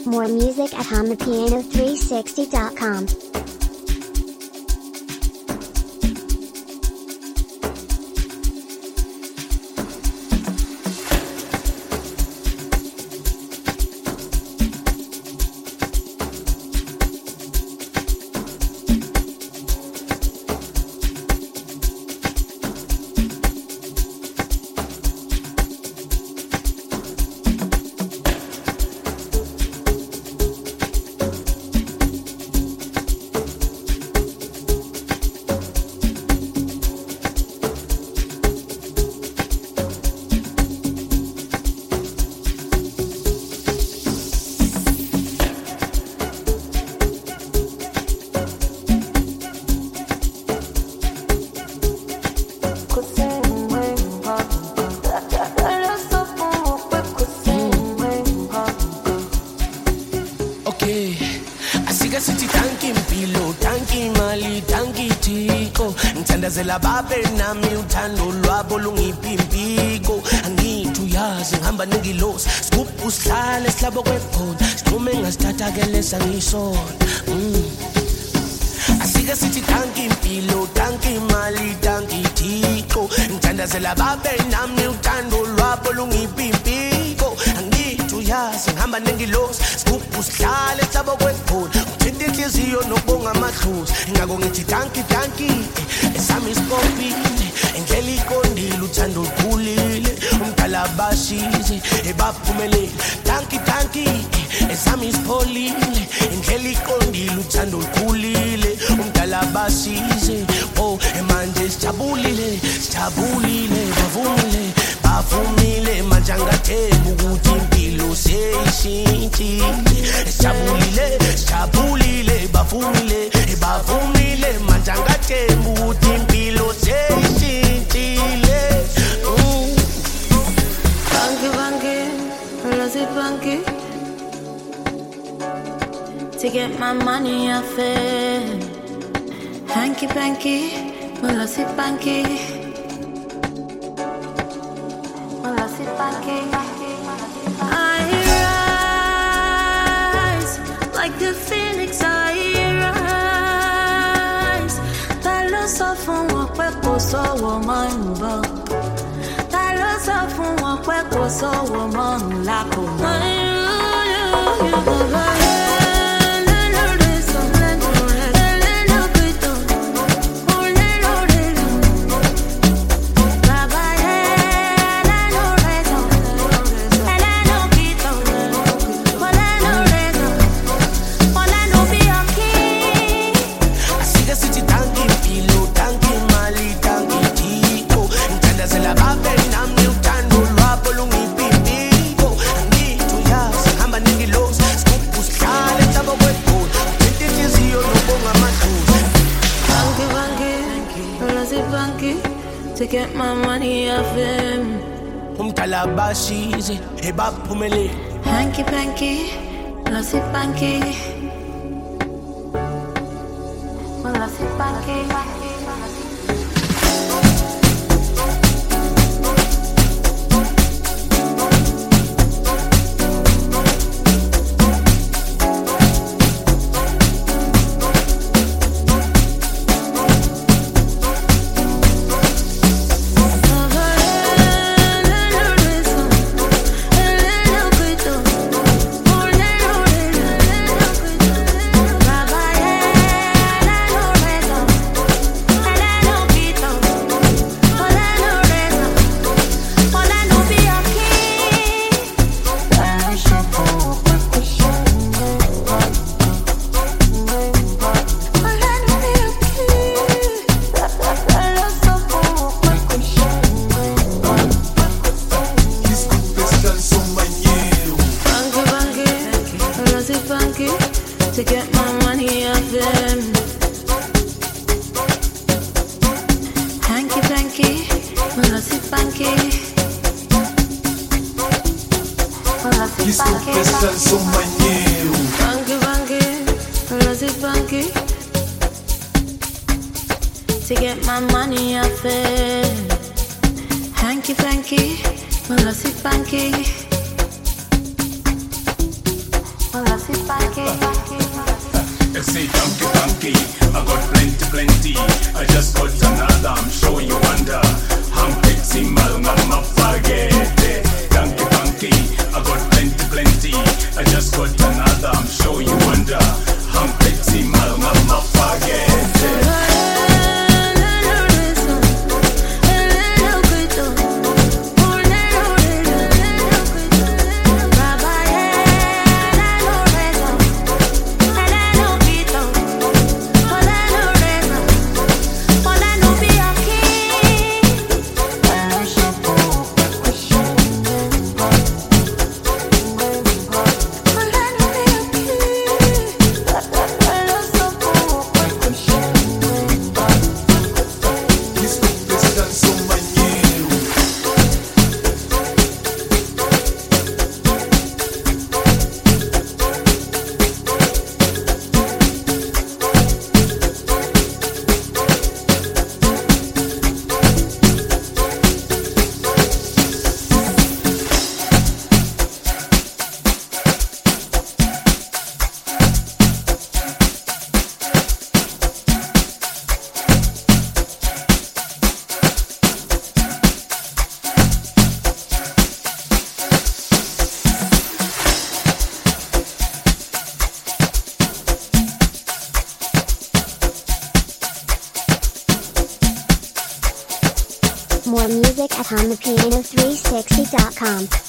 More music at HumThePiano360.com. Ngithandazela babe nami uthando lwabo lungiphimpiko angithi uyazi ngihamba nengilosi sigubhu sihlale silabo kwephona siqume ngasithatha ke lesa ngisona asike sithi thanki impilo thanki imali thanki thixo ngithandazela babe nami uthando lwabo lungiphimpiko angithi uyazi ngihamba nengilosi sigubhu sihlale silabo kwephona uthinta inhliziyo nokubonga amadlozi ingako ngithi thanki thanki esami isikopile indlela ikondile uthando lukhulile umdala bashize ebaphumelele thanki thanki esami isipholile indlela ikondile uthando lukhulile umdala bashize oh manje sijabulile bavumile manje angathemba ukuthi impilo seyishintshile sijabulile bavumile manje angathemba ukuthi impilo seyishintshile Banky, to get my money off it. Hanky panky, Melossi Banky. I rise like the phoenix. I rise. Talo sọ fún wọn pé kò sówó mọ́ ìbò. Talo sọ fún wọn pé kò sówó mọ́ ńlá kò mọ́. To get my money off him. Umdala bashize ebaphumelele Hanky panky, Melossi Banky. Melossi Banky. To get my money off them. Hanky panky, Melossi Banky. Disco Festival Som Maneiro. Banky, Melossi Banky. To get my money off them. Hanky panky, Melossi Banky. They say donkey, I got plenty. I just got another, I'm sure you wonder. Hampexi malunga mapagete. Donkey, I got plenty. I just got another, I'm sure you wonder. Hampexi malunga mapagete. More music at HonThePiano360.com.